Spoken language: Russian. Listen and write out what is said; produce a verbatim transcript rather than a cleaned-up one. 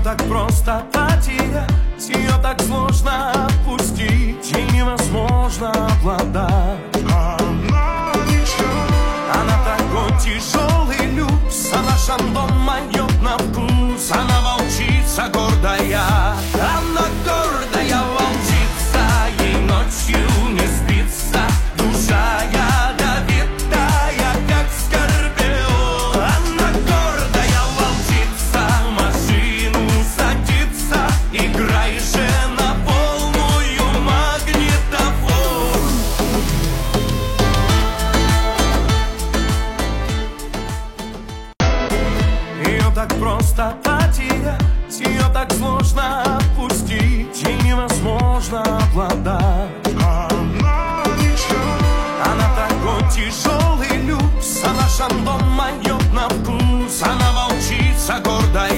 так просто потерять, ее так сложно отпустить, ей невозможно обладать. Она такой тяжелый люкс, она шандон моет на вкус. Она волчица гордая, она гордая волчица, ей ночью не спится, душа ядовитая, как скорпион. Она гордая волчица, машину садится, играй же на полную магнитофон. Ее так просто потерять, ее так сложно отпустить, ей невозможно обладать. Она такой тяжелый люкс, она шандон моет на вкус. Она волчица гордая.